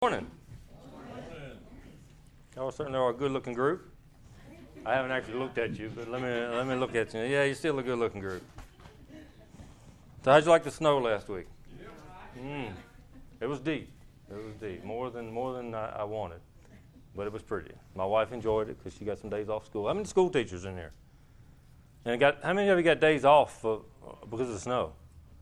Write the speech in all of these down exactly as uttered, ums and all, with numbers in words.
Morning. Y'all certainly are a good-looking group. I haven't actually looked at you, but let me let me look at you. Yeah, you're still a good-looking group. So how'd you like the snow last week? Mm. It was deep. It was deep, more than more than I, I wanted, but it was pretty. My wife enjoyed it because she got some days off school. How many school teachers in here? And got how many of you got days off uh, because of the snow?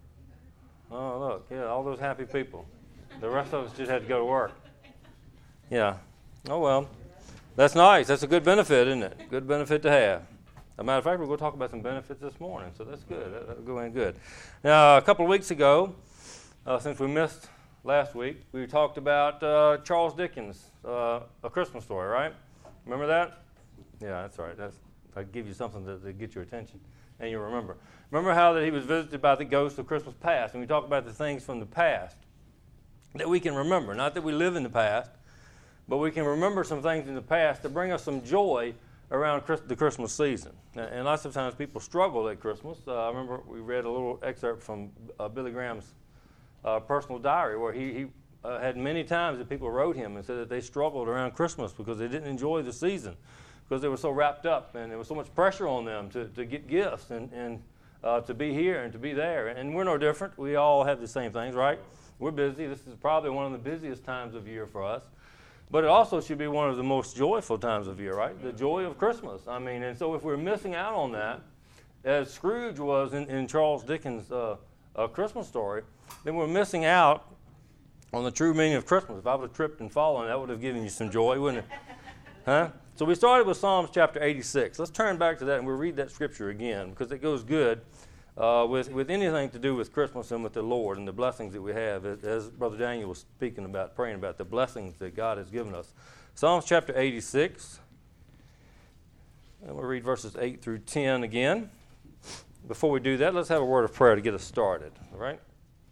Oh, look, yeah, all those happy people. The rest of us just had to go to work. Yeah. Oh, well. That's nice. That's a good benefit, isn't it? Good benefit to have. As a matter of fact, we're going to talk about some benefits this morning, so that's good. That, that'll go in good. Now, a couple of weeks ago, uh, since we missed last week, we talked about uh, Charles Dickens' uh, A Christmas Story, right? Remember that? Yeah, that's right. That's, I give you something to, to get your attention, and you remember. Remember how that he was visited by the ghost of Christmas past, and we talked about the things from the past that we can remember. Not that we live in the past, but we can remember some things in the past that bring us some joy around Christ- the Christmas season. And lots of times people struggle at Christmas. Uh, I remember we read a little excerpt from uh, Billy Graham's uh, personal diary where he, he uh, had many times that people wrote him and said that they struggled around Christmas because they didn't enjoy the season because they were so wrapped up and there was so much pressure on them to, to get gifts and, and uh, to be here and to be there. And we're no different. We all have the same things, right? We're busy. This is probably one of the busiest times of year for us. But it also should be one of the most joyful times of year, right? The joy of Christmas. I mean, and so if we're missing out on that, as Scrooge was in, in Charles Dickens' uh, uh, Christmas Story, then we're missing out on the true meaning of Christmas. If I would have tripped and fallen, that would have given you some joy, wouldn't it? Huh? So we started with Psalms chapter eighty-six. Let's turn back to that and we'll read that scripture again because it goes good. Uh, with, with anything to do with Christmas and with the Lord and the blessings that we have, as, as Brother Daniel was speaking about, praying about the blessings that God has given us. Psalms chapter eighty-six, and we'll read verses eight through ten again. Before we do that, let's have a word of prayer to get us started, all right?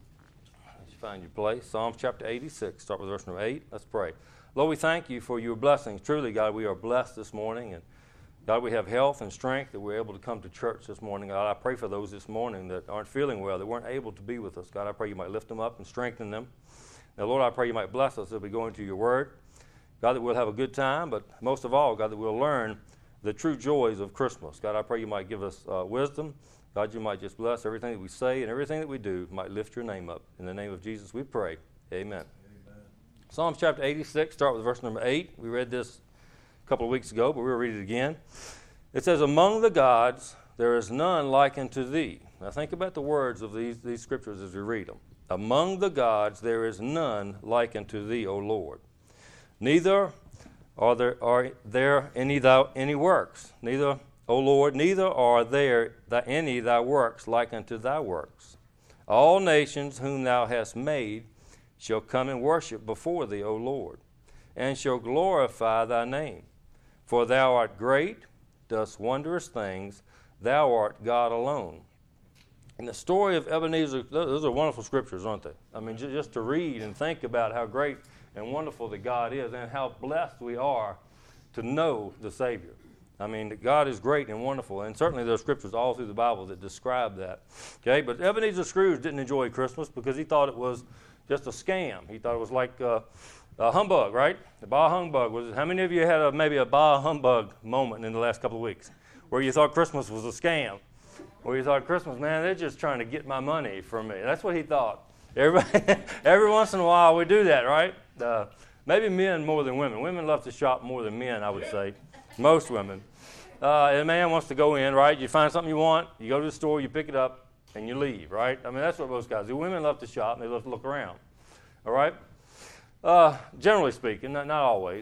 Let's find your place. Psalms chapter eighty-six, start with verse number eight. Let's pray. Lord, we thank you for your blessings. Truly, God, we are blessed this morning, and God, we have health and strength that we're able to come to church this morning. God, I pray for those this morning that aren't feeling well, that weren't able to be with us. God, I pray you might lift them up and strengthen them. Now, Lord, I pray you might bless us as we go into your word. God, that we'll have a good time, but most of all, God, that we'll learn the true joys of Christmas. God, I pray you might give us uh, wisdom. God, you might just bless everything that we say and everything that we do might lift your name up. In the name of Jesus, we pray. Amen. Amen. Psalms chapter eighty-six, start with verse number eight. We read this a couple of weeks ago, but we'll read it again. It says, among the gods there is none like unto thee. Now think about the words of these, these scriptures as we read them. Among the gods there is none like unto thee, O Lord. Neither are there are there any thou any works, neither, O Lord, neither are there th- any thy works like unto thy works. All nations whom thou hast made shall come and worship before thee, O Lord, and shall glorify thy name. For thou art great, dost wondrous things, thou art God alone. And the story of Ebenezer, those are wonderful scriptures, aren't they? I mean, just to read and think about how great and wonderful that God is and how blessed we are to know the Savior. I mean, that God is great and wonderful, and certainly there are scriptures all through the Bible that describe that. Okay, but Ebenezer Scrooge didn't enjoy Christmas because he thought it was just a scam. He thought it was like uh, a humbug, right? The bah humbug. Was how many of you had a, maybe a bah humbug moment in the last couple of weeks where you thought Christmas was a scam? Where you thought, Christmas, man, they're just trying to get my money from me. That's what he thought. Everybody, every once in a while we do that, right? Uh, maybe men more than women. Women love to shop more than men, I would say. Most women. Uh, and a man wants to go in, right? You find something you want, you go to the store, you pick it up, and you leave, right? I mean, that's what most guys do. Women love to shop, and they love to look around, all right? Uh, generally speaking, not, not always.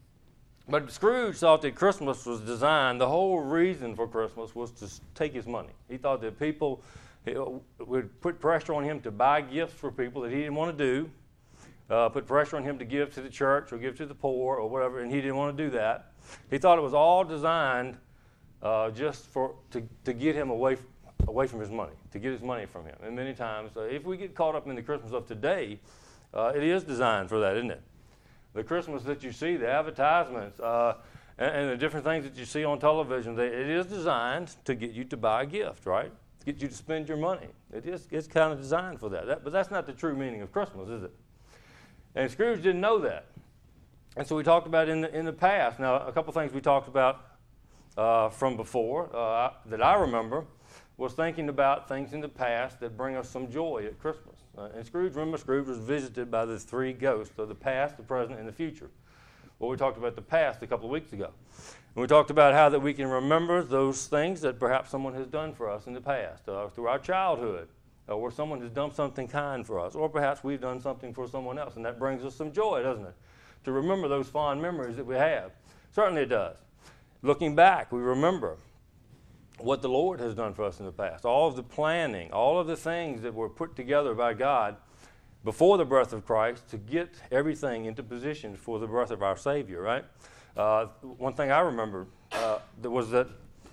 But Scrooge thought that Christmas was designed, the whole reason for Christmas was to take his money. He thought that people would put pressure on him to buy gifts for people that he didn't want to do, uh, put pressure on him to give to the church or give to the poor or whatever, and he didn't want to do that. He thought it was all designed uh, just for to, to get him away from, away from his money, to get his money from him. And many times, uh, if we get caught up in the Christmas of today, Uh, it is designed for that, isn't it? The Christmas that you see, the advertisements, uh, and, and the different things that you see on television, they, it is designed to get you to buy a gift, right? To get you to spend your money. It is, it's kind of designed for that. that. But that's not the true meaning of Christmas, is it? And Scrooge didn't know that. And so we talked about in the, in the past. Now, a couple things we talked about uh, from before uh, that I remember was thinking about things in the past that bring us some joy at Christmas. Uh, and Scrooge, remember, Scrooge was visited by the three ghosts of the past, the present, and the future. Well, we talked about the past a couple of weeks ago. And we talked about how that we can remember those things that perhaps someone has done for us in the past, uh, through our childhood, uh, where someone has done something kind for us, or perhaps we've done something for someone else, and that brings us some joy, doesn't it? To remember those fond memories that we have. Certainly it does. Looking back, we remember what the Lord has done for us in the past, all of the planning, all of the things that were put together by God before the birth of Christ to get everything into position for the birth of our Savior, right? Uh, one thing I remember uh, that was that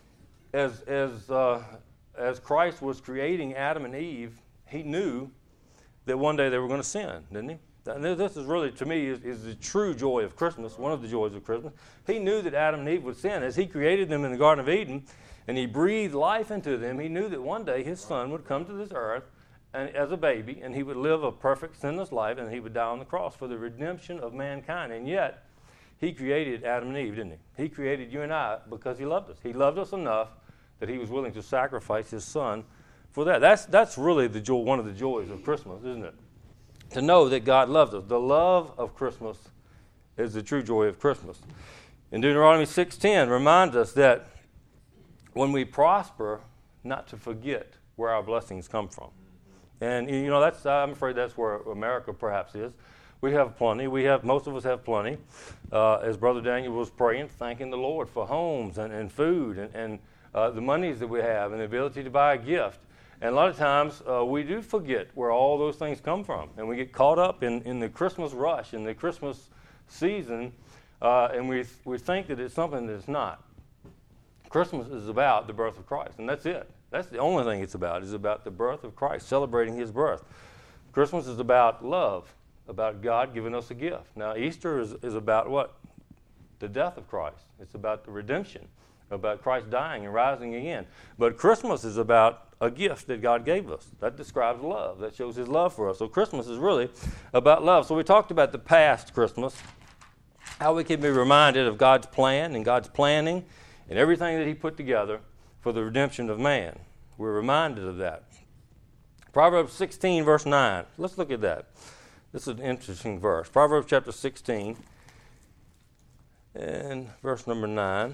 as as uh, as Christ was creating Adam and Eve, he knew that one day they were going to sin, didn't he? And this is really, to me, is, is the true joy of Christmas, one of the joys of Christmas. He knew that Adam and Eve would sin. As he created them in the Garden of Eden and he breathed life into them, he knew that one day his son would come to this earth and, as a baby, and he would live a perfect, sinless life, and he would die on the cross for the redemption of mankind. And yet, he created Adam and Eve, didn't he? He created you and I because he loved us. He loved us enough that he was willing to sacrifice his son for that. That's, that's really the joy, one of the joys of Christmas, isn't it? To know that God loves us. The love of Christmas is the true joy of Christmas. And Deuteronomy six ten reminds us that when we prosper, not to forget where our blessings come from. And, you know, that's I'm afraid that's where America perhaps is. We have plenty. We have, most of us have plenty. Uh, as Brother Daniel was praying, thanking the Lord for homes and, and food and, and uh, the monies that we have and the ability to buy a gift. And a lot of times uh, we do forget where all those things come from. And we get caught up in, in the Christmas rush, in the Christmas season, uh, and we we think that it's something that it's not. Christmas is about the birth of Christ, and that's it. That's the only thing it's about, is about the birth of Christ, celebrating his birth. Christmas is about love, about God giving us a gift. Now, Easter is, is about what? The death of Christ. It's about the redemption, about Christ dying and rising again. But Christmas is about a gift that God gave us. That describes love. That shows his love for us. So Christmas is really about love. So we talked about the past Christmas, how we can be reminded of God's plan and God's planning and everything that he put together for the redemption of man. We're reminded of that. Proverbs sixteen, verse nine. Let's look at that. This is an interesting verse. Proverbs chapter sixteen and verse number nine.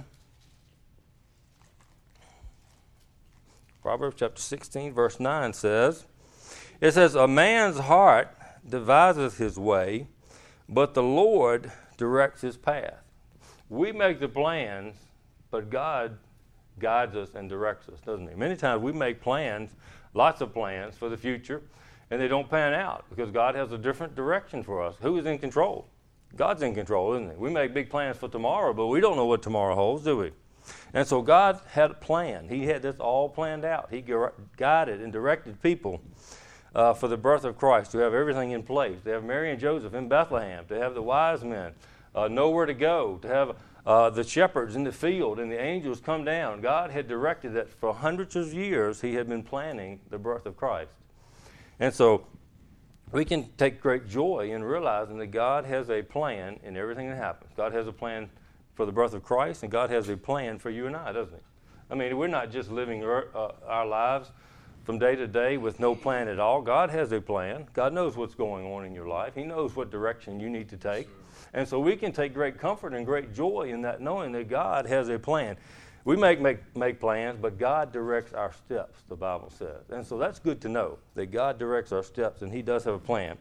Proverbs chapter sixteen, verse nine says, it says, a man's heart deviseth his way, but the Lord directs his path. We make the plans, but God guides us and directs us, doesn't he? Many times we make plans, lots of plans for the future, and they don't pan out because God has a different direction for us. Who is in control? God's in control, isn't he? We make big plans for tomorrow, but we don't know what tomorrow holds, do we? And so God had a plan. He had this all planned out. He guided and directed people uh, for the birth of Christ to have everything in place, to have Mary and Joseph in Bethlehem, to have the wise men uh, know where to go, to have uh, the shepherds in the field and the angels come down. God had directed that for hundreds of years he had been planning the birth of Christ. And so we can take great joy in realizing that God has a plan in everything that happens. God has a plan for the birth of Christ, and God has a plan for you and I, doesn't he? I mean, we're not just living our, uh, our lives from day to day with no plan at all. God has a plan. God knows what's going on in your life. He knows what direction you need to take. And so we can take great comfort and great joy in that, knowing that God has a plan. We make, make, make plans, but God directs our steps, the Bible says. And so that's good to know, that God directs our steps, and he does have a plan.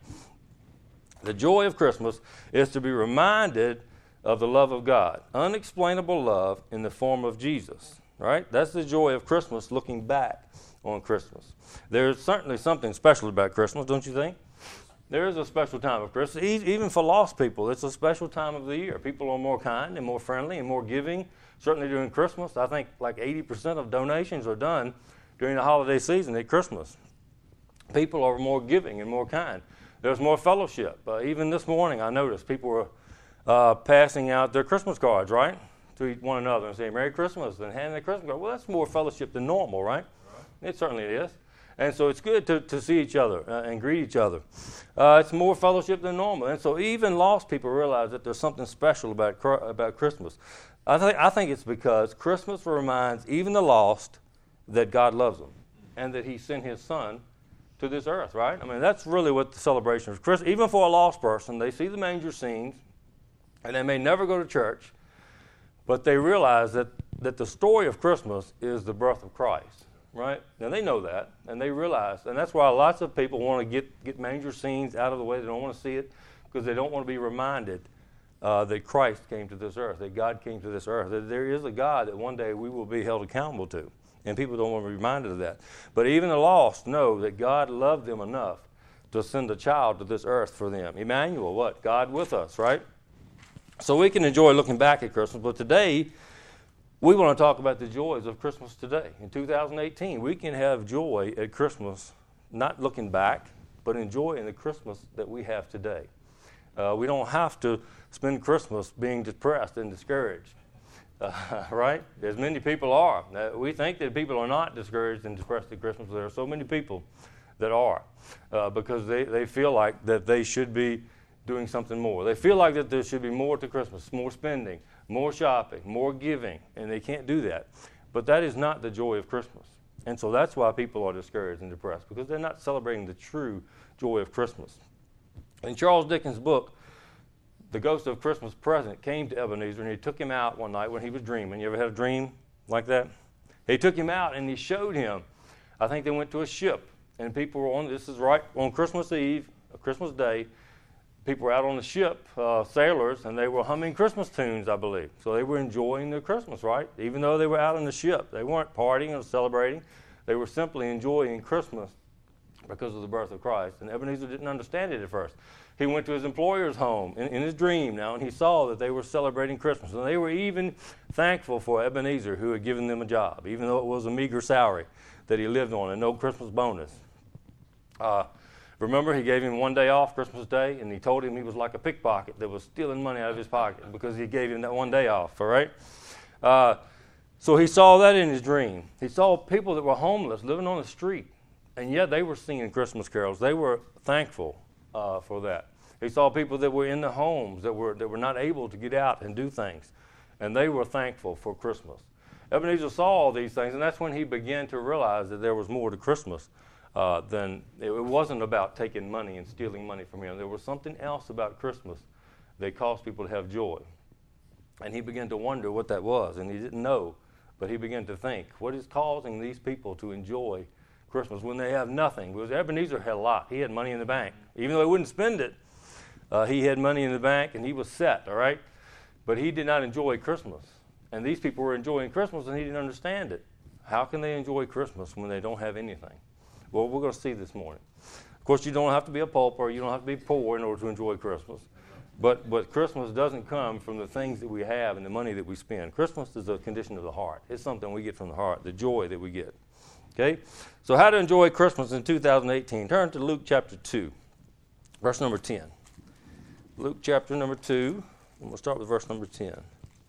The joy of Christmas is to be reminded of the love of God, unexplainable love in the form of Jesus, right? That's the joy of Christmas, looking back on Christmas. There's certainly something special about Christmas, don't you think? There is a special time of Christmas. Even for lost people, it's a special time of the year. People are more kind and more friendly and more giving. Certainly during Christmas, I think like eighty percent of donations are done during the holiday season at Christmas. People are more giving and more kind. There's more fellowship. Uh, even this morning, I noticed people were uh, passing out their Christmas cards, right, to one another and saying Merry Christmas and handing the Christmas card. Well, that's more fellowship than normal, right? Right. It certainly is. And so it's good to, to see each other uh, and greet each other. Uh, it's more fellowship than normal. And so even lost people realize that there's something special about about Christmas. I think I think it's because Christmas reminds even the lost that God loves them and that he sent his son to this earth, right? I mean, that's really what the celebration is. Christmas, even for a lost person, they see the manger scenes, and they may never go to church, but they realize that, that the story of Christmas is the birth of Christ. Right? Now, they know that, and they realize, and that's why lots of people want to get, get manger scenes out of the way. They don't want to see it because they don't want to be reminded uh, that Christ came to this earth, that God came to this earth, that there is a God that one day we will be held accountable to, and people don't want to be reminded of that. But even the lost know that God loved them enough to send a child to this earth for them. Emmanuel, what? God with us, right? So we can enjoy looking back at Christmas, but today, we want to talk about the joys of Christmas today. In two thousand eighteen, we can have joy at Christmas, not looking back, but enjoying the Christmas that we have today. Uh, we don't have to spend Christmas being depressed and discouraged, uh, right? As many people are. Uh, we think that people are not discouraged and depressed at Christmas. There are so many people that are uh, because they, they feel like that they should be doing something more. They feel like that there should be more to Christmas, more spending, more shopping, more giving, and they can't do that. But that is not the joy of Christmas. And so that's why people are discouraged and depressed, because they're not celebrating the true joy of Christmas. In Charles Dickens' book, The Ghost of Christmas Present came to Ebenezer, and he took him out one night when he was dreaming. You ever had a dream like that? He took him out, and he showed him. I think they went to a ship, and people were on, this is right on Christmas Eve, Christmas Day, people were out on the ship, uh, sailors, and they were humming Christmas tunes, I believe. So they were enjoying their Christmas, right? Even though they were out on the ship. They weren't partying or celebrating. They were simply enjoying Christmas because of the birth of Christ. And Ebenezer didn't understand it at first. He went to his employer's home in, in his dream now, and he saw that they were celebrating Christmas. And they were even thankful for Ebenezer, who had given them a job, even though it was a meager salary that he lived on and no Christmas bonus. Uh, Remember, he gave him one day off, Christmas Day, and he told him he was like a pickpocket that was stealing money out of his pocket because he gave him that one day off, all right? Uh, so he saw that in his dream. He saw people that were homeless living on the street, and yet they were singing Christmas carols. They were thankful uh, for that. He saw people that were in the homes that were, that were not able to get out and do things, and they were thankful for Christmas. Ebenezer saw all these things, and that's when he began to realize that there was more to Christmas. Uh, then it wasn't about taking money and stealing money from him. There was something else about Christmas that caused people to have joy. And he began to wonder what that was, and he didn't know, but he began to think, what is causing these people to enjoy Christmas when they have nothing? Because Ebenezer had a lot. He had money in the bank. Even though he wouldn't spend it, uh, he had money in the bank, and he was set, all right? But he did not enjoy Christmas. And these people were enjoying Christmas, and he didn't understand it. How can they enjoy Christmas when they don't have anything? Well, we're going to see this morning. Of course, you don't have to be a pauper, you don't have to be poor in order to enjoy Christmas. But but Christmas doesn't come from the things that we have and the money that we spend. Christmas is a condition of the heart. It's something we get from the heart, the joy that we get. Okay? So how to enjoy Christmas in two thousand eighteen. Turn to Luke chapter two, verse number ten. Luke chapter number two, and we'll start with verse number ten.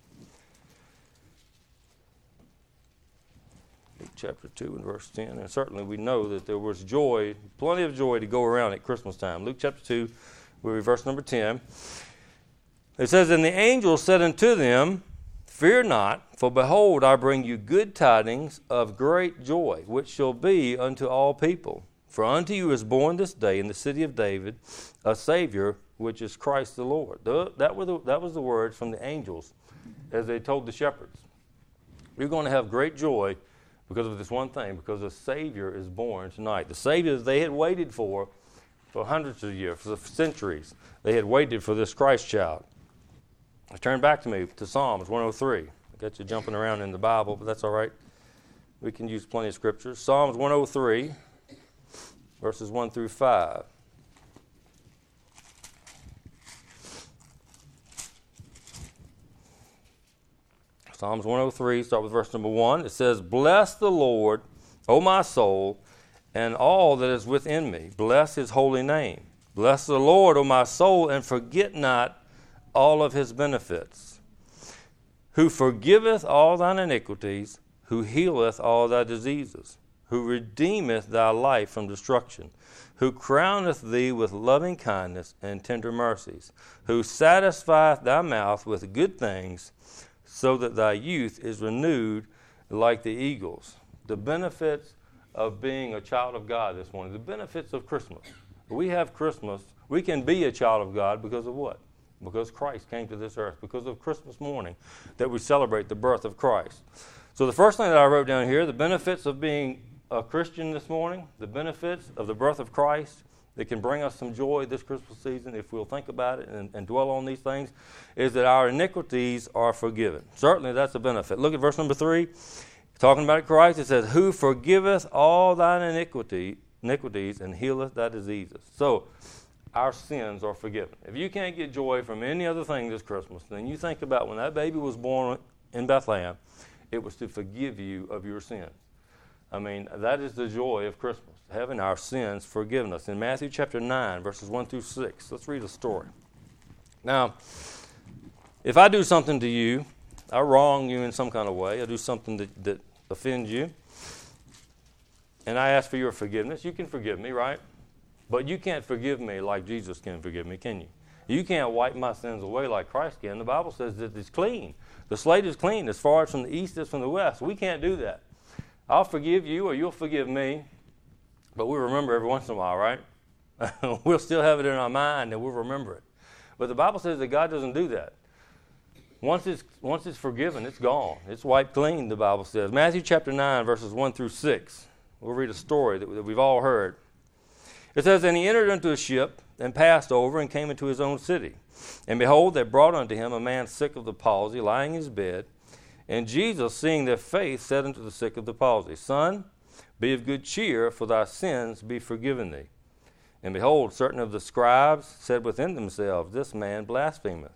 Luke chapter two and verse ten. And certainly we know that there was joy, plenty of joy to go around at Christmas time. Luke chapter two, we'll read verse number ten. It says, And the angel said unto them, Fear not, for behold, I bring you good tidings of great joy, which shall be unto all people. For unto you is born this day in the city of David a Savior, which is Christ the Lord. That was the, that was the words from the angels as they told the shepherds. You're going to have great joy because of this one thing, because a Savior is born tonight. The Savior that they had waited for for hundreds of years, for centuries. They had waited for this Christ child. Turn back to me to Psalms one oh three. I got you jumping around in the Bible, but that's all right. We can use plenty of scriptures. Psalms one oh three, verses one through five. Psalms one oh three, start with verse number one. It says, Bless the Lord, O my soul, and all that is within me. Bless his holy name. Bless the Lord, O my soul, and forget not all of his benefits. Who forgiveth all thine iniquities, who healeth all thy diseases, who redeemeth thy life from destruction, who crowneth thee with loving kindness and tender mercies, who satisfieth thy mouth with good things, so that thy youth is renewed like the eagles. The benefits of being a child of God this morning, the benefits of Christmas. We have Christmas. We can be a child of God because of what? Because Christ came to this earth, because of Christmas morning that we celebrate the birth of Christ. So the first thing that I wrote down here, the benefits of being a Christian this morning, the benefits of the birth of Christ that can bring us some joy this Christmas season if we'll think about it and, and dwell on these things, is that our iniquities are forgiven. Certainly that's a benefit. Look at verse number three. Talking about Christ, it says, who forgiveth all thine iniquity, iniquities and healeth thy diseases. So our sins are forgiven. If you can't get joy from any other thing this Christmas, then you think about when that baby was born in Bethlehem, it was to forgive you of your sins. I mean, that is the joy of Christmas, having our sins forgiven us. In Matthew chapter nine, verses one through six, let's read a story. Now, if I do something to you, I wrong you in some kind of way, I do something that, that offends you, and I ask for your forgiveness, you can forgive me, right? But you can't forgive me like Jesus can forgive me, can you? You can't wipe my sins away like Christ can. The Bible says that it's clean. The slate is clean as far as from the east as from the west. We can't do that. I'll forgive you or you'll forgive me, but we remember every once in a while, right? We'll still have it in our mind and we'll remember it. But the Bible says that God doesn't do that. Once it's, once it's forgiven, it's gone. It's wiped clean, the Bible says. Matthew chapter nine, verses one through six. We'll read a story that, that we've all heard. It says, and he entered into a ship and passed over and came into his own city. And behold, they brought unto him a man sick of the palsy, lying in his bed. And Jesus, seeing their faith, said unto the sick of the palsy, Son, be of good cheer, for thy sins be forgiven thee. And behold, certain of the scribes said within themselves, This man blasphemeth.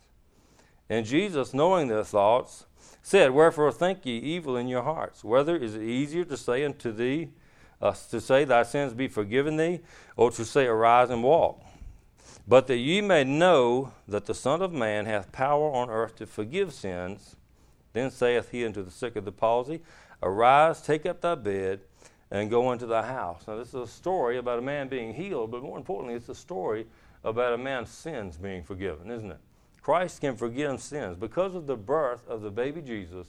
And Jesus, knowing their thoughts, said, Wherefore think ye evil in your hearts? Whether is it easier to say unto thee, uh, to say thy sins be forgiven thee, or to say arise and walk? But that ye may know that the Son of Man hath power on earth to forgive sins, then saith he unto the sick of the palsy, Arise, take up thy bed, and go into thy house. Now this is a story about a man being healed, but more importantly, it's a story about a man's sins being forgiven, isn't it? Christ can forgive sins. Because of the birth of the baby Jesus,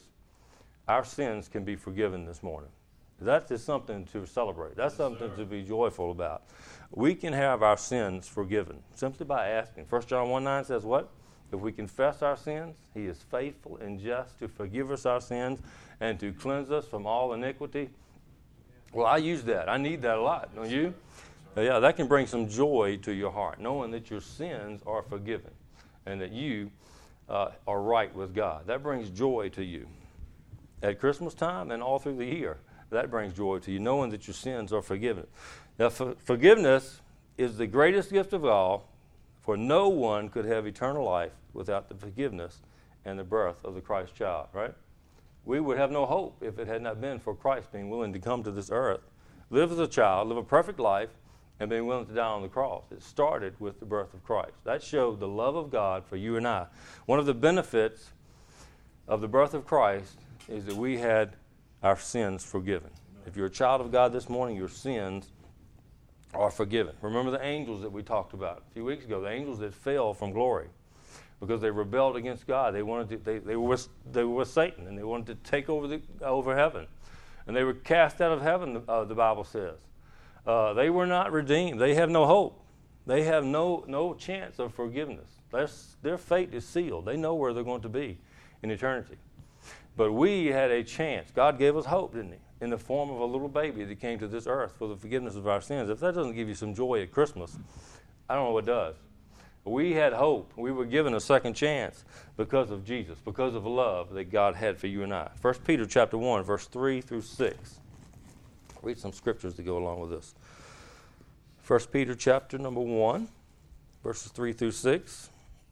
our sins can be forgiven this morning. That is something to celebrate. That's something yes, to be joyful about. We can have our sins forgiven simply by asking. First John one nine says what? If we confess our sins, he is faithful and just to forgive us our sins and to cleanse us from all iniquity. Well, I use that. I need that a lot, don't you? Yeah, that can bring some joy to your heart, knowing that your sins are forgiven and that you uh, are right with God. That brings joy to you. At Christmas time and all through the year, that brings joy to you, knowing that your sins are forgiven. Now, for forgiveness is the greatest gift of all, for no one could have eternal life without the forgiveness and the birth of the Christ child, right? We would have no hope if it had not been for Christ being willing to come to this earth, live as a child, live a perfect life, and being willing to die on the cross. It started with the birth of Christ. That showed the love of God for you and I. One of the benefits of the birth of Christ is that we had our sins forgiven. If you're a child of God this morning, your sins are forgiven. Remember the angels that we talked about a few weeks ago, the angels that fell from glory because they rebelled against God. They wanted to, they, they were with, they were with Satan, and they wanted to take over the over heaven. And they were cast out of heaven, uh, the Bible says. Uh, they were not redeemed. They have no hope. They have no no chance of forgiveness. Their, their fate is sealed. They know where they're going to be in eternity. But we had a chance. God gave us hope, didn't he? In the form of a little baby that came to this earth for the forgiveness of our sins. If that doesn't give you some joy at Christmas, I don't know what does. We had hope. We were given a second chance because of Jesus, because of love that God had for you and I. First Peter chapter one, verse three through six. Read some scriptures to go along with this. First Peter chapter number one, verses three through six.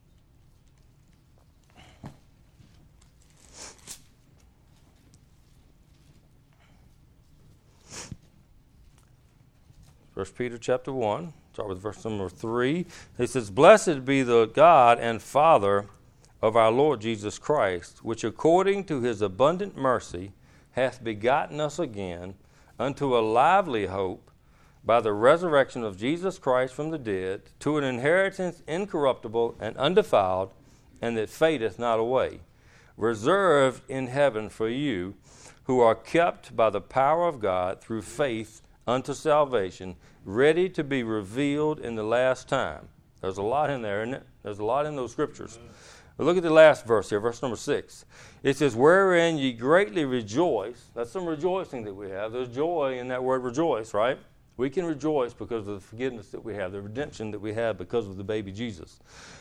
First Peter chapter one, start with verse number three. He says, Blessed be the God and Father of our Lord Jesus Christ, which according to his abundant mercy hath begotten us again unto a lively hope, by the resurrection of Jesus Christ from the dead, to an inheritance incorruptible and undefiled, and that fadeth not away, reserved in heaven for you, who are kept by the power of God through faith unto salvation, ready to be revealed in the last time. There's a lot in there, isn't it? There's a lot in those scriptures. But look at the last verse here, verse number six. It says, wherein ye greatly rejoice. That's some rejoicing that we have. There's joy in that word rejoice, right? We can rejoice because of the forgiveness that we have, the redemption that we have because of the baby Jesus.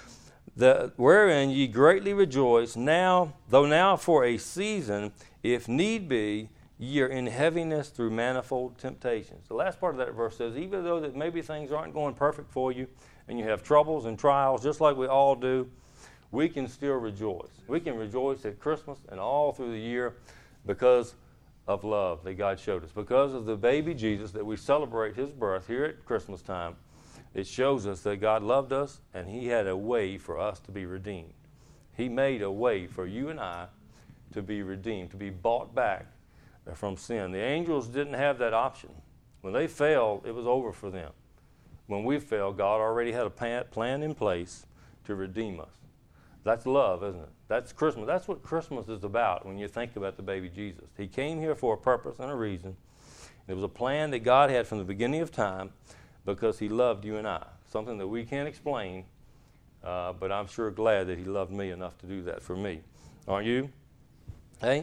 The, wherein ye greatly rejoice, now, though now for a season, if need be, ye are in heaviness through manifold temptations. The last part of that verse says, even though that maybe things aren't going perfect for you, and you have troubles and trials, just like we all do, we can still rejoice. We can rejoice at Christmas and all through the year because of love that God showed us. Because of the baby Jesus that we celebrate his birth here at Christmas time, it shows us that God loved us and he had a way for us to be redeemed. He made a way for you and I to be redeemed, to be bought back from sin. The angels didn't have that option. When they fell, it was over for them. When we fell, God already had a plan in place to redeem us. That's love, isn't it? That's Christmas. That's what Christmas is about when you think about the baby Jesus. He came here for a purpose and a reason. It was a plan that God had from the beginning of time because he loved you and I, something that we can't explain, uh, but I'm sure glad that he loved me enough to do that for me. Aren't you? Hey?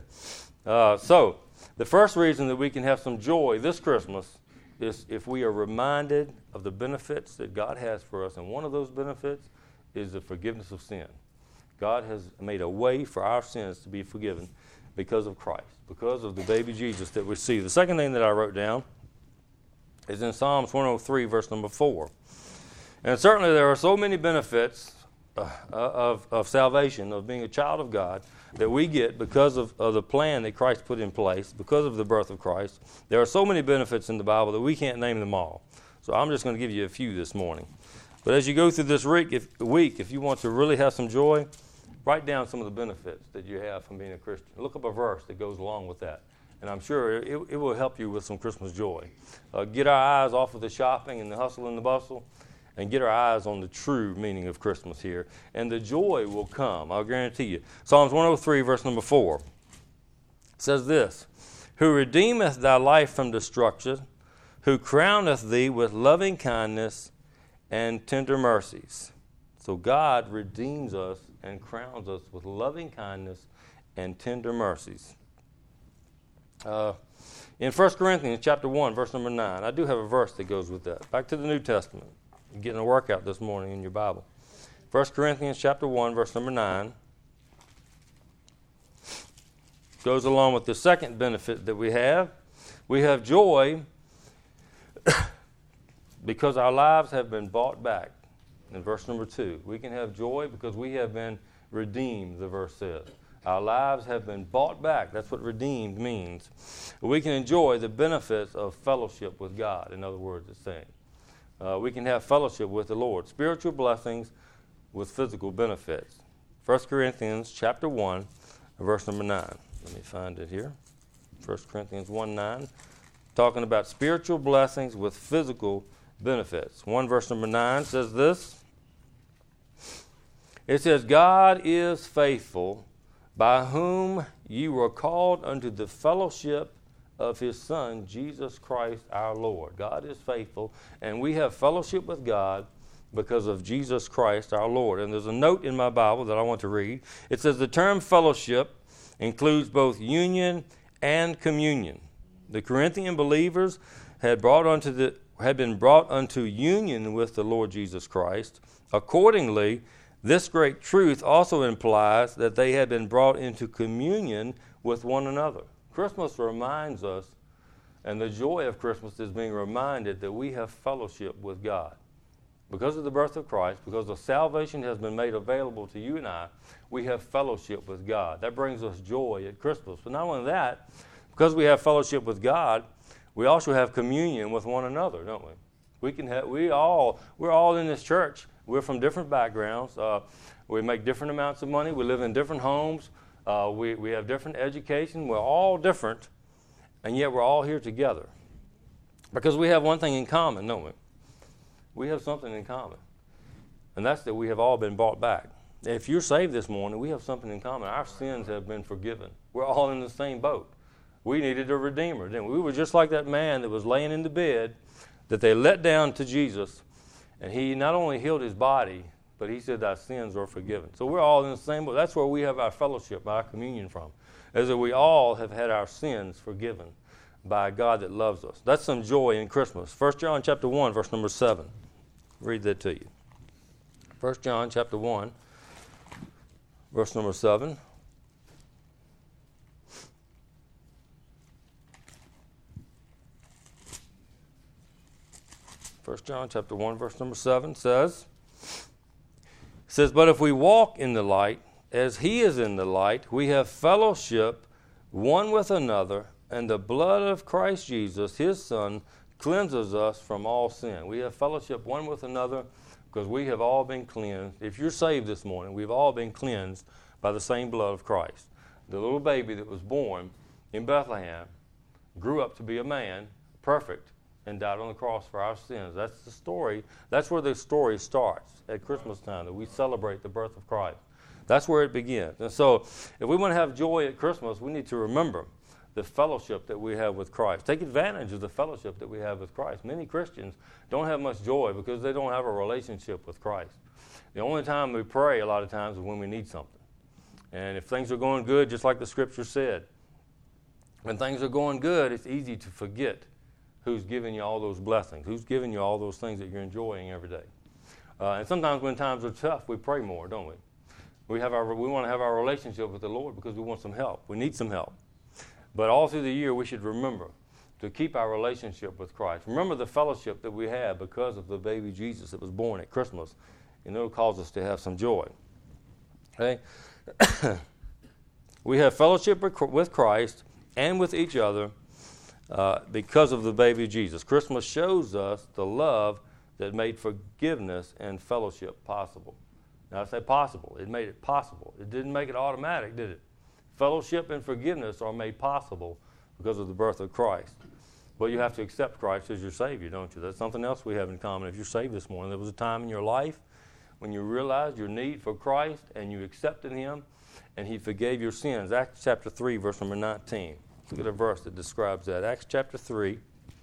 uh, so, the first reason that we can have some joy this Christmas is if we are reminded of the benefits that God has for us, and one of those benefits is the forgiveness of sin. God has made a way for our sins to be forgiven because of Christ, because of the baby Jesus that we see. The second thing that I wrote down is in Psalms one oh three, verse number four. And certainly there are so many benefits uh, of, of salvation, of being a child of God, that we get because of, of the plan that Christ put in place, because of the birth of Christ. There are so many benefits in the Bible that we can't name them all. So I'm just going to give you a few this morning. But as you go through this week if, week, if you want to really have some joy, write down some of the benefits that you have from being a Christian. Look up a verse that goes along with that. And I'm sure it, it will help you with some Christmas joy. Uh, get our eyes off of the shopping and the hustle and the bustle, and get our eyes on the true meaning of Christmas here. And the joy will come, I'll guarantee you. Psalms one oh three, verse number four says this, who redeemeth thy life from destruction, who crowneth thee with loving kindness and tender mercies. So God redeems us and crowns us with loving kindness and tender mercies. Uh, in First Corinthians chapter one, verse number nine, I do have a verse that goes with that. Back to the New Testament. You're getting a workout this morning in your Bible. First Corinthians chapter one, verse number nine goes along with the second benefit that we have. We have joy because our lives have been bought back. In verse number two, we can have joy because we have been redeemed, the verse says. Our lives have been bought back. That's what redeemed means. We can enjoy the benefits of fellowship with God, in other words, it's saying. Uh, we can have fellowship with the Lord. Spiritual blessings with physical benefits. First Corinthians chapter one, verse number nine. Let me find it here. First Corinthians one nine. Talking about spiritual blessings with physical benefits. one verse number nine says this. It says, God is faithful, by whom ye were called unto the fellowship of his Son, Jesus Christ our Lord. God is faithful, and we have fellowship with God because of Jesus Christ our Lord. And there's a note in my Bible that I want to read. It says, the term fellowship includes both union and communion. The Corinthian believers had brought unto the had been brought unto union with the Lord Jesus Christ. Accordingly, this great truth also implies that they had been brought into communion with one another. Christmas reminds us, and the joy of Christmas is being reminded that we have fellowship with God. Because of the birth of Christ, because the salvation has been made available to you and I, we have fellowship with God. That brings us joy at Christmas. But not only that, because we have fellowship with God, we also have communion with one another, don't we? We can have, we all, we're all in this church. We're from different backgrounds. Uh, we make different amounts of money. We live in different homes. Uh, we, we have different education. We're all different. and yet we're all here together. Because we have one thing in common, don't we? We have something in common. And that's that we have all been brought back. If you're saved this morning, we have something in common. Our sins have been forgiven. We're all in the same boat. We needed a Redeemer, didn't we? We were just like that man that was laying in the bed that they let down to Jesus. And he not only healed his body, but he said, thy sins are forgiven. So we're all in the same boat. That's where we have our fellowship, our communion from, is that we all have had our sins forgiven by a God that loves us. That's some joy in Christmas. First John chapter one, verse number seven. Read that to you. First John chapter one, verse number seven. First John chapter one, verse number seven says, says, but if we walk in the light, as he is in the light, we have fellowship one with another, and the blood of Christ Jesus, his Son, cleanses us from all sin. We have fellowship one with another because we have all been cleansed. If you're saved this morning, we've all been cleansed by the same blood of Christ. The little baby that was born in Bethlehem grew up to be a man, perfect, and died on the cross for our sins. That's the story. That's where the story starts at Christmas time, that we celebrate the birth of Christ. That's where it begins. And so if we want to have joy at Christmas, we need to remember the fellowship that we have with Christ. Take advantage of the fellowship that we have with Christ. Many Christians don't have much joy because they don't have a relationship with Christ. The only time we pray a lot of times is when we need something. And if things are going good, just like the scripture said, when things are going good, it's easy to forget who's giving you all those blessings, who's giving you all those things that you're enjoying every day. Uh, and sometimes when times are tough, we pray more, don't we? We have our we want to have our relationship with the Lord because we want some help. We need some help. But all through the year, we should remember to keep our relationship with Christ. Remember the fellowship that we have because of the baby Jesus that was born at Christmas, and it'll cause us to have some joy. Okay? We have fellowship with Christ and with each other uh, because of the baby Jesus. Christmas shows us the love that made forgiveness and fellowship possible. Now, I say possible. It made it possible. It didn't make it automatic, did it? Fellowship and forgiveness are made possible because of the birth of Christ. But you have to accept Christ as your Savior, don't you? That's something else we have in common. If you're saved this morning, there was a time in your life when you realized your need for Christ and you accepted Him and He forgave your sins. Acts chapter three, verse number nineteen. Look at a verse that describes that. Acts chapter three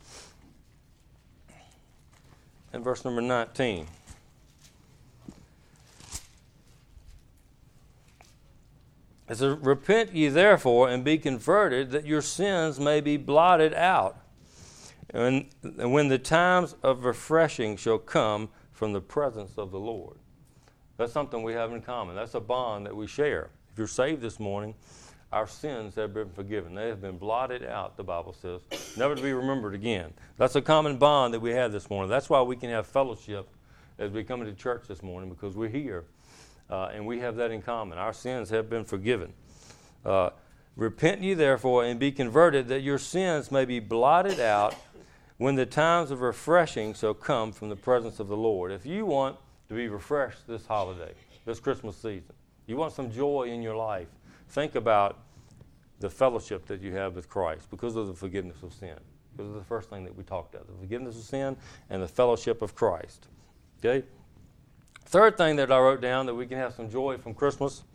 and verse number nineteen. It says, repent ye therefore and be converted, that your sins may be blotted out, and when the times of refreshing shall come from the presence of the Lord. That's something we have in common. That's a bond that we share. If you're saved this morning, our sins have been forgiven. They have been blotted out, the Bible says, never to be remembered again. That's a common bond that we have this morning. That's why we can have fellowship as we come into church this morning, because we're here. Uh, and we have that in common. Our sins have been forgiven. Uh, Repent ye therefore and be converted, that your sins may be blotted out when the times of refreshing shall come from the presence of the Lord. If you want to be refreshed this holiday, this Christmas season, you want some joy in your life, think about the fellowship that you have with Christ because of the forgiveness of sin. Because of the first thing that we talked about, the forgiveness of sin and the fellowship of Christ. Okay? Third thing that I wrote down that we can have some joy from Christmas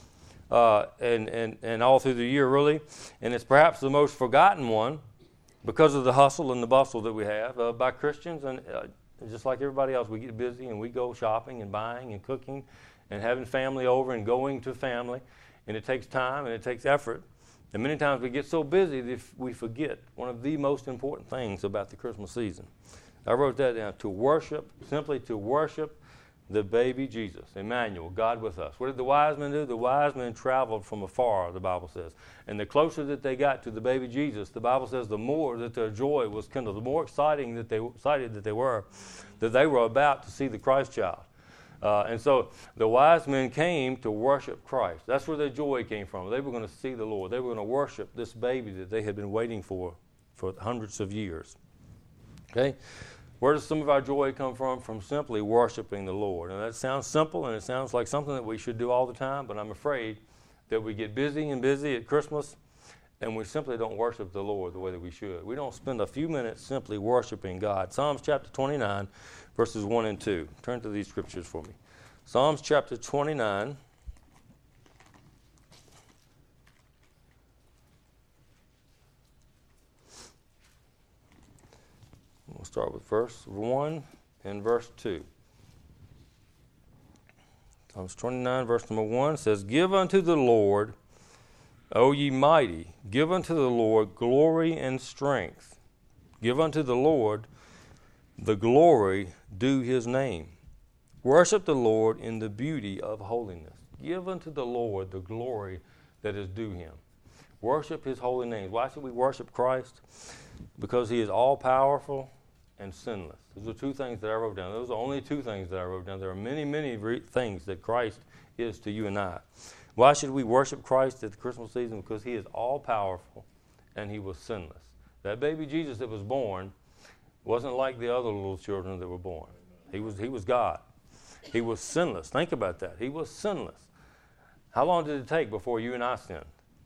uh, and, and, and all through the year, really, and it's perhaps the most forgotten one because of the hustle and the bustle that we have uh, by Christians. And uh, just like everybody else, we get busy and we go shopping and buying and cooking and having family over and going to family. And it takes time and it takes effort. And many times we get so busy that we forget one of the most important things about the Christmas season. I wrote that down, to worship, simply to worship the baby Jesus, Emmanuel, God with us. What did the wise men do? The wise men traveled from afar, the Bible says. And the closer that they got to the baby Jesus, the Bible says the more that their joy was kindled, the more exciting that they excited that they were, that they were about to see the Christ child. Uh, and so the wise men came to worship Christ. That's where their joy came from. They were going to see the Lord. They were going to worship this baby that they had been waiting for for hundreds of years. Okay? Where does some of our joy come from? From simply worshiping the Lord. And that sounds simple, and it sounds like something that we should do all the time, but I'm afraid that we get busy and busy at Christmas, and we simply don't worship the Lord the way that we should. We don't spend a few minutes simply worshiping God. Psalms chapter twenty-nine, verses one and two. Turn to these scriptures for me. Psalms chapter twenty-nine. We'll start with verse one and verse two. Psalms twenty-nine, verse number one says, Give unto the Lord, O ye mighty, give unto the Lord glory and strength. Give unto the Lord the glory due his name. Worship the Lord in the beauty of holiness. Give unto the Lord the glory that is due him. Worship his holy name. Why should we worship Christ? Because he is all-powerful and sinless. Those are two things that I wrote down. Those are only two things that I wrote down. There are many, many re- things that Christ is to you and I. Why should we worship Christ at the Christmas season? Because he is all-powerful and he was sinless. That baby Jesus that was born wasn't like the other little children that were born. He was, he was God. He was sinless. Think about that. He was sinless. How long did it take before you and I sinned?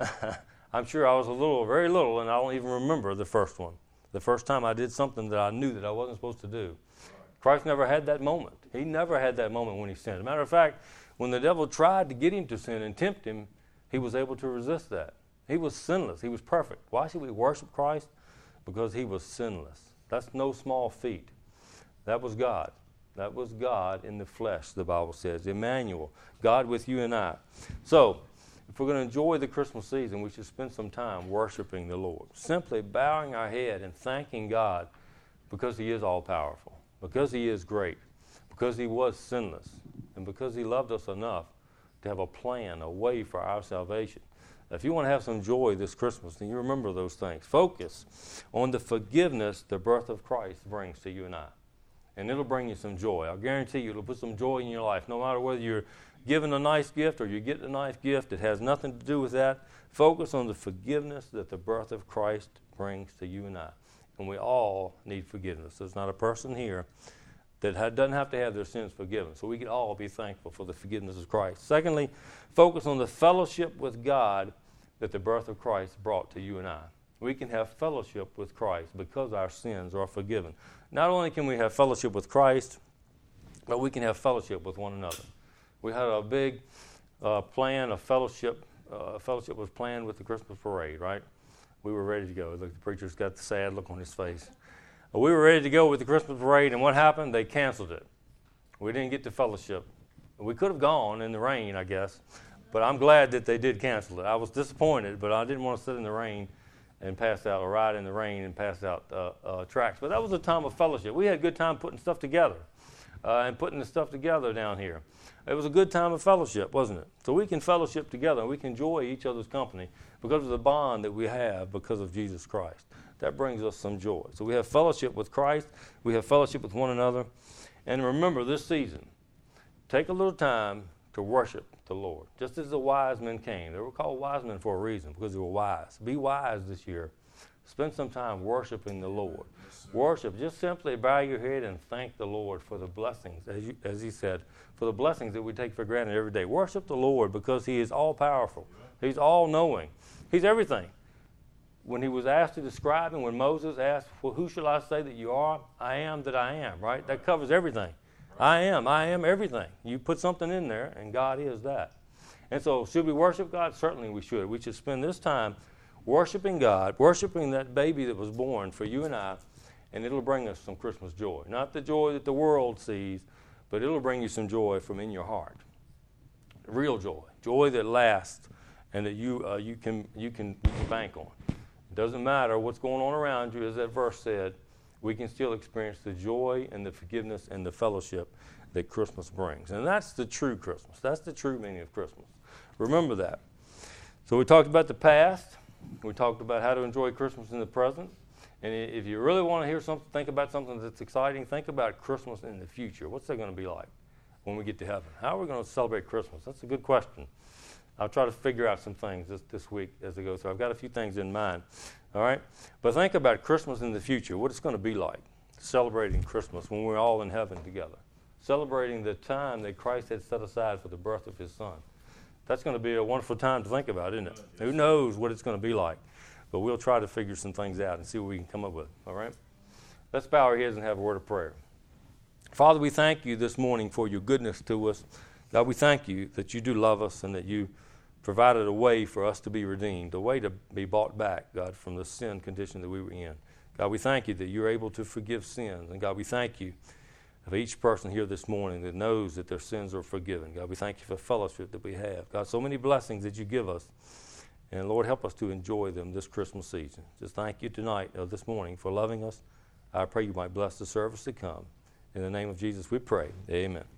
I'm sure I was a little, very little, and I don't even remember the first one. The first time I did something that I knew that I wasn't supposed to do. Christ never had that moment. He never had that moment when he sinned. As a matter of fact, when the devil tried to get him to sin and tempt him, he was able to resist that. He was sinless. He was perfect. Why should we worship Christ? Because he was sinless. That's no small feat. That was God. That was God in the flesh, the Bible says. Emmanuel, God with you and I. So, if we're going to enjoy the Christmas season, we should spend some time worshiping the Lord. Simply bowing our head and thanking God because he is all-powerful, because he is great, because he was sinless, and because he loved us enough to have a plan, a way for our salvation. If you want to have some joy this Christmas, then you remember those things. Focus on the forgiveness the birth of Christ brings to you and I. And it'll bring you some joy. I'll guarantee you it'll put some joy in your life. No matter whether you're given a nice gift or you get a nice gift, it has nothing to do with that. Focus on the forgiveness that the birth of Christ brings to you and I. And we all need forgiveness. There's not a person here that ha- doesn't have to have their sins forgiven. So we can all be thankful for the forgiveness of Christ. Secondly, focus on the fellowship with God that the birth of Christ brought to you and I. We can have fellowship with Christ because our sins are forgiven. Not only can we have fellowship with Christ, but we can have fellowship with one another. We had a big uh, plan of fellowship. Uh, fellowship was planned with the Christmas parade, right? We were ready to go. Look, the preacher's got the sad look on his face. Uh, we were ready to go with the Christmas parade, and what happened? They canceled it. We didn't get to fellowship. We could have gone in the rain, I guess, but I'm glad that they did cancel it. I was disappointed, but I didn't want to sit in the rain and pass out, or ride in the rain and pass out uh, uh, tracts. But that was a time of fellowship. We had a good time putting stuff together uh, and putting the stuff together down here. It was a good time of fellowship, wasn't it? So we can fellowship together, and we can enjoy each other's company because of the bond that we have because of Jesus Christ. That brings us some joy. So we have fellowship with Christ. We have fellowship with one another. And remember, this season, take a little time to worship the Lord. Just as the wise men came. They were called wise men for a reason, because they were wise. Be wise this year. Spend some time worshiping the Lord. Yes, worship. Just simply bow your head and thank the Lord for the blessings, as, you, as he said, for the blessings that we take for granted every day. Worship the Lord because he is all-powerful. He's all-knowing. He's everything. When he was asked to describe him, when Moses asked, well, who shall I say that you are? I am that I am, right? That covers everything. I am. I am everything. You put something in there, and God is that. And so should we worship God? Certainly we should. We should spend this time worshiping God, worshiping that baby that was born for you and I, and it'll bring us some Christmas joy. Not the joy that the world sees, but it'll bring you some joy from in your heart. Real joy. Joy that lasts and that you uh, you can you can you can bank on. It doesn't matter what's going on around you, as that verse said. We can still experience the joy and the forgiveness and the fellowship that Christmas brings. And that's the true Christmas. That's the true meaning of Christmas. Remember that. So we talked about the past. We talked about how to enjoy Christmas in the present. And if you really want to hear something, think about something that's exciting, think about Christmas in the future. What's that going to be like when we get to heaven? How are we going to celebrate Christmas? That's a good question. I'll try to figure out some things this, this week as I go through. I've got a few things in mind. All right? But think about Christmas in the future, what it's going to be like, celebrating Christmas when we're all in heaven together, celebrating the time that Christ had set aside for the birth of his son. That's going to be a wonderful time to think about, isn't it? Who knows what it's going to be like? But we'll try to figure some things out and see what we can come up with, all right? Let's bow our heads and have a word of prayer. Father, we thank you this morning for your goodness to us. God, we thank you that you do love us and that you provided a way for us to be redeemed, a way to be bought back, God, from the sin condition that we were in. God, we thank you that you're able to forgive sins. And God, we thank you for each person here this morning that knows that their sins are forgiven. God, we thank you for fellowship that we have. God, so many blessings that you give us. And Lord, help us to enjoy them this Christmas season. Just thank you tonight, or this morning, for loving us. I pray you might bless the service to come. In the name of Jesus we pray. Amen.